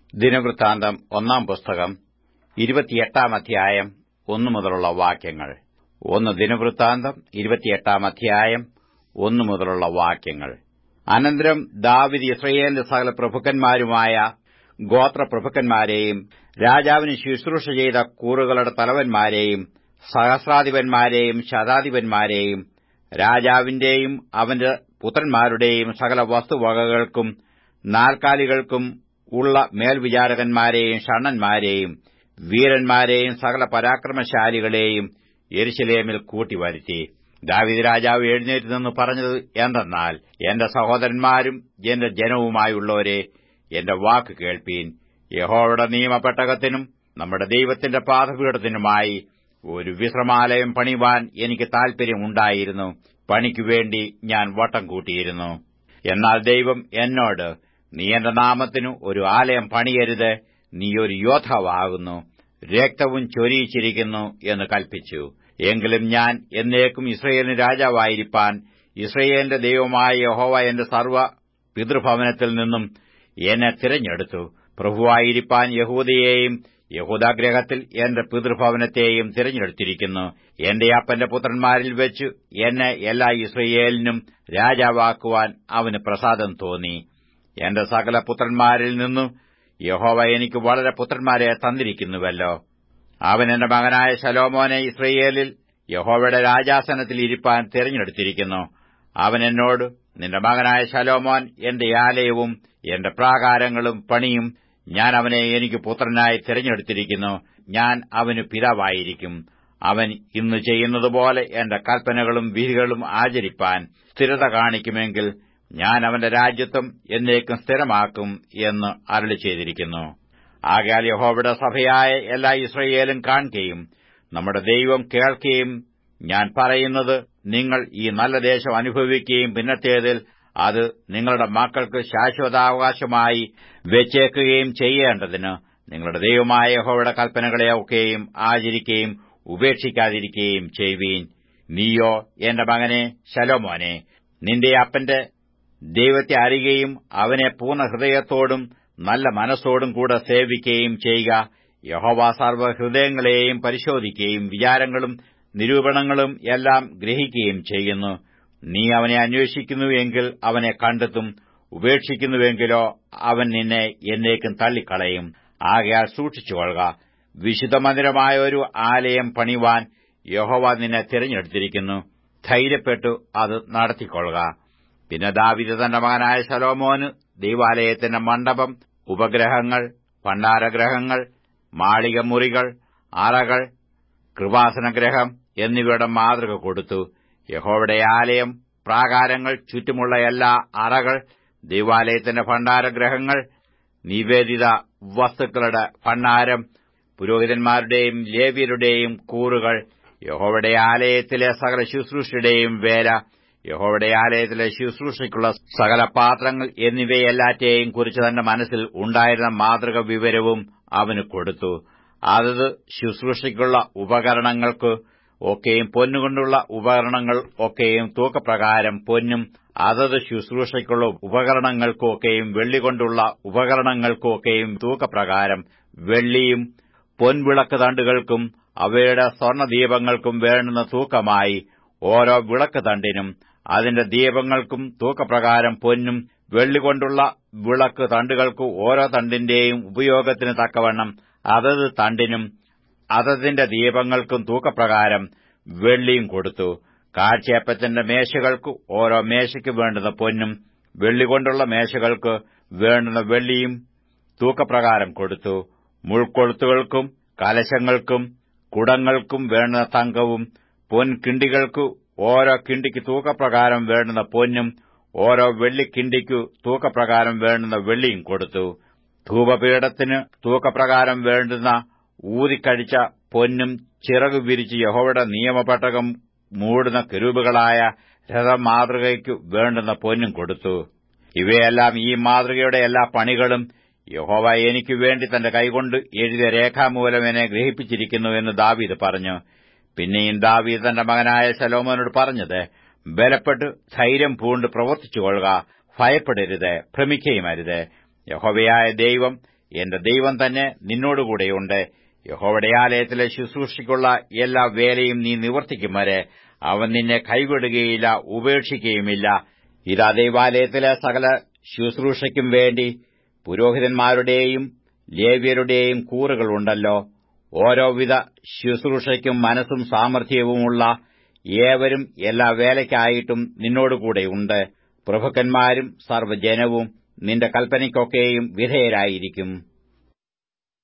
ദിനവൃത്താന്തം 1 പുസ്തകം 28 അധ്യായം 1 മുതലുള്ള വാക്യങ്ങൾ. 1 ദിനവൃത്താന്തം 28 അധ്യായം 1 മുതലുള്ള വാക്യങ്ങൾ. അനന്തരം ദാവീദ് യിസ്രായേലിന്റെ സകല പ്രഭുക്കന്മാരുമായ ഗോത്രപ്രഭുക്കന്മാരെയും രാജാവിന് ശുശ്രൂഷ ചെയ്ത കൂറുകളുടെ തലവന്മാരെയും സഹസ്രാധിപന്മാരെയും ശതാധിപന്മാരെയും രാജാവിന്റെയും അവന്റെ പുത്രന്മാരുടെയും സകല വസ്തുവകകൾക്കും നാൽക്കാലികൾക്കും ഉള്ള മേൽവിചാരകന്മാരെയും ഷണ്ഡന്മാരെയും വീരന്മാരെയും സകല പരാക്രമശാലികളെയും യെരൂശലേമിൽ കൂട്ടിവരുത്തി. ദാവീദ് രാജാവ് എഴുന്നേറ്റ് നിന്ന് പറഞ്ഞത് എന്തെന്നാൽ, എന്റെ സഹോദരന്മാരും എന്റെ ജനവുമായുള്ളവരെ, എന്റെ വാക്ക് കേൾപ്പീൻ. യഹോവയുടെ നിയമപെട്ടകത്തിനും നമ്മുടെ ദൈവത്തിന്റെ പാദപീഠത്തിനുമായി ഒരു വിശ്രമാലയം പണിവാൻ എനിക്ക് താൽപര്യമുണ്ടായിരുന്നു. പണിക്കുവേണ്ടി ഞാൻ വട്ടം കൂട്ടിയിരുന്നു. എന്നാൽ ദൈവം എന്നോട്, നീ എന്റെ നാമത്തിനു ഒരു ആലയം പണിയരുത്, നീ ഒരു യോദ്ധാവാകുന്നു, രക്തവും ചൊരിയിച്ചിരിക്കുന്നു എന്ന് കൽപ്പിച്ചു. എങ്കിലും ഞാൻ എന്നേക്കും ഇസ്രായേലിന് രാജാവായിരിക്കാൻ ഇസ്രായേലിന്റെ ദൈവമായ യഹോവ എന്റെ സർവ്വ പിതൃഭവനത്തിൽ നിന്നും എന്നെ തിരഞ്ഞെടുത്തു. പ്രഭുവായിരിക്കാൻ യഹൂദയെയും യഹൂദാഗൃഹത്തിൽ എന്റെ പിതൃഭവനത്തെയും തിരഞ്ഞെടുത്തിരിക്കുന്നു. എന്റെ അപ്പന്റെ പുത്രന്മാരിൽ വെച്ച് എന്നെ എല്ലാ ഇസ്രായേലിനും രാജാവാക്കുവാൻ അവന് പ്രസാദം തോന്നി. എന്റെ സകല പുത്രന്മാരിൽ നിന്നു യഹോവ എനിക്ക് വളരെ പുത്രന്മാരെ തന്നിരിക്കുന്നുവല്ലോ. അവൻ എന്റെ മകനായ ശലോമോനെ ഇസ്രായേലിൽ യഹോവയുടെ രാജാസനത്തിൽ ഇരിപ്പാൻ തിരഞ്ഞെടുത്തിരിക്കുന്നു. അവൻ എന്നോട്, നിന്റെ മകനായ ശലോമോൻ എന്റെ ആലയവും എന്റെ പ്രാകാരങ്ങളും പണിയും. ഞാൻ അവനെ എനിക്ക് പുത്രനായി തിരഞ്ഞെടുത്തിരിക്കുന്നു. ഞാൻ അവന് പിതാവായിരിക്കും. അവൻ ഇന്ന് ചെയ്യുന്നതുപോലെ എന്റെ കൽപ്പനകളും വിധികളും ആചരിപ്പാൻ സ്ഥിരത കാണിക്കുമെങ്കിൽ ഞാൻ അവന്റെ രാജ്യത്വം എന്നേക്കും സ്ഥിരമാക്കും എന്ന് അരുളി ചെയ്തിരിക്കുന്നു. ആകയാൽ യഹോവയുടെ സഭയായ എല്ലാ ഇസ്രായേലും കാണുകയും നമ്മുടെ ദൈവം കേൾക്കുകയും ഞാൻ പറയുന്നത് നിങ്ങൾ ഈ നല്ല ദേശം അനുഭവിക്കുകയും പിന്നത്തേതിൽ അത് നിങ്ങളുടെ മക്കൾക്ക് ശാശ്വതാവകാശമായി വെച്ചേക്കുകയും ചെയ്യേണ്ടതിന് നിങ്ങളുടെ ദൈവമായ യഹോവയുടെ കൽപ്പനകളെ ഒക്കെയും ആചരിക്കുകയും ഉപേക്ഷിക്കാതിരിക്കുകയും ചെയ്യുവീൻ. നീയോ എന്റെ മകനെ ശലോമോനെ, നിന്റെ അപ്പന്റെ ദൈവത്തെ അറിയുകയും അവനെ പൂർണ്ണ ഹൃദയത്തോടും നല്ല മനസ്സോടും കൂടെ സേവിക്കുകയും ചെയ്യുക. യഹോവ സർവ്വഹൃദയങ്ങളെയും പരിശോധിക്കുകയും വിചാരങ്ങളും നിരൂപണങ്ങളും എല്ലാം ഗ്രഹിക്കുകയും ചെയ്യുന്നു. നീ അവനെ അന്വേഷിക്കുന്നുവെങ്കിൽ അവനെ കണ്ടെത്തും, ഉപേക്ഷിക്കുന്നുവെങ്കിലോ അവൻ നിന്നെ എന്നേക്കും തള്ളിക്കളയും. ആകയാൽ സൂക്ഷിച്ചുകൊള്ളുക. വിശുദ്ധമന്ദിരമായ ഒരു ആലയം പണിവാൻ യഹോവ നിന്നെ തിരഞ്ഞെടുത്തിരിക്കുന്നു. ധൈര്യപ്പെട്ടു അത് നടത്തിക്കൊള്ളുക. പിന്നെ ദാവീദ് തന്റെ മകനായ ശലോമോന് ദൈവാലയത്തിന്റെ മണ്ഡപം, ഉപഗ്രഹങ്ങൾ, ഭണ്ഡാരഗ്രഹങ്ങൾ, മാളികമുറികൾ, അറകൾ, കൃപാസനഗ്രഹം എന്നിവയുടെ മാതൃക കൊടുത്തു. യഹോവയുടെ ആലയം, പ്രാകാരങ്ങൾ, ചുറ്റുമുള്ള എല്ലാ അറകൾ, ദൈവാലയത്തിന്റെ ഭണ്ഡാരഗ്രഹങ്ങൾ, നിവേദിത വസ്തുക്കളുടെ ഭണ്ഡാരം, പുരോഹിതന്മാരുടെയും ലേവ്യരുടെയും കൂറുകൾ, യഹോവയുടെ ആലയത്തിലെ സകല ശുശ്രൂഷയുടെയും വേല, യഹോവയുടെ ആലയത്തിലെ ശുശ്രൂഷയ്ക്കുള്ള സകല പാത്രങ്ങൾ എന്നിവയെല്ലാറ്റെയും കുറിച്ച് തന്റെ മനസ്സിൽ ഉണ്ടായിരുന്ന മാതൃക വിവരവും അവന് കൊടുത്തു. അതത് ശുശ്രൂഷയ്ക്കുള്ള ഉപകരണങ്ങൾക്ക് ഒക്കെയും പൊന്നുകൊണ്ടുള്ള ഉപകരണങ്ങൾ ഒക്കെയും തൂക്കപ്രകാരം പൊന്നും, അതത് ശുശ്രൂഷയ്ക്കുള്ള ഉപകരണങ്ങൾക്കും ഒക്കെയും വെള്ളികൊണ്ടുള്ള ഉപകരണങ്ങൾക്കും ഒക്കെയും തൂക്കപ്രകാരം വെള്ളിയും, പൊൻവിളക്ക് തണ്ടുകൾക്കും അവയുടെ സ്വർണ്ണദീപങ്ങൾക്കും വേണ്ടുന്ന തൂക്കമായി ഓരോ വിളക്ക് തണ്ടിനും അതിന്റെ ദീപങ്ങൾക്കും തൂക്കപ്രകാരം പൊന്നും, വെള്ളികൊണ്ടുള്ള വിളക്ക് തണ്ടുകൾക്ക് ഓരോ തണ്ടിന്റെയും ഉപയോഗത്തിന് തക്കവണ്ണം അതത് തണ്ടിനും അതതിന്റെ ദീപങ്ങൾക്കും തൂക്കപ്രകാരം വെള്ളിയും കൊടുത്തു. കാഴ്ചയപ്പത്തിന്റെ മേശകൾക്ക് ഓരോ മേശയ്ക്ക് വേണ്ടുന്ന പൊന്നും, വെള്ളികൊണ്ടുള്ള മേശകൾക്ക് വേണ്ടുന്ന വെള്ളിയും തൂക്കപ്രകാരം കൊടുത്തു. മുൾക്കൊളുത്തുകൾക്കും കലശങ്ങൾക്കും കുടങ്ങൾക്കും വേണ്ടുന്ന തങ്കവും, പൊൻകിണ്ടികൾക്ക് ഓരോ കിണ്ടിക്ക് തൂക്കപ്രകാരം വേണ്ടുന്ന പൊന്നും, ഓരോ വെള്ളിക്കിണ്ടിക്കു തൂക്കപ്രകാരം വേണ്ടുന്ന വെള്ളിയും കൊടുത്തു. ധൂപപീഠത്തിന് തൂക്കപ്രകാരം വേണ്ടുന്ന ഊതിക്കഴിച്ച പൊന്നും, ചിറകു വിരിച്ച് യഹോവയുടെ നിയമപെട്ടകം മൂടുന്ന കെരൂബുകളായ രഥമാതൃകയ്ക്കു വേണ്ടുന്ന പൊന്നും കൊടുത്തു. ഇവയെല്ലാം ഈ മാതൃകയുടെ എല്ലാ പണികളും യഹോവ എനിക്കു വേണ്ടി തന്റെ കൈകൊണ്ട് എഴുതിയ രേഖാമൂലം എന്നെ ഗ്രഹിപ്പിച്ചിരിക്കുന്നു എന്ന് ദാവീദ് പറഞ്ഞു. പിന്നെയും ദാവീദ് തന്റെ മകനായ ശലോമോനോട് പറഞ്ഞത്, ബലപ്പെട്ട് ധൈര്യം പൂണ്ട് പ്രവർത്തിച്ചുകൊള്ളുക, ഭയപ്പെടരുത്, ഭ്രമിക്കുകയുമരുത്. യഹോവയായ ദൈവം എന്റെ ദൈവം തന്നെ നിന്നോടുകൂടെയുണ്ട്. യഹോവയുടെ ആലയത്തിലെ ശുശ്രൂഷയ്ക്കുള്ള എല്ലാ വേലയും നീ നിവർത്തിക്കും വരെ അവൻ നിന്നെ കൈവിടുകയില്ല, ഉപേക്ഷിക്കുകയുമില്ല. ഇതാ ദൈവാലയത്തിലെ സകല ശുശ്രൂഷയ്ക്കും വേണ്ടി പുരോഹിതന്മാരുടെയും ലേവ്യരുടെയും കൂറുകളുണ്ടല്ലോ. ഓരോവിധ ശുശ്രൂഷയ്ക്കും മനസ്സും സാമർഥ്യവുമുള്ള ഏവരും എല്ലാ വേലയ്ക്കായിട്ടും നിന്നോടുകൂടെയുണ്ട്. പ്രഭുക്കന്മാരും സർവ്വജനവും നിന്റെ കൽപ്പനയ്ക്കൊക്കെയും വിധേയരായിരിക്കും.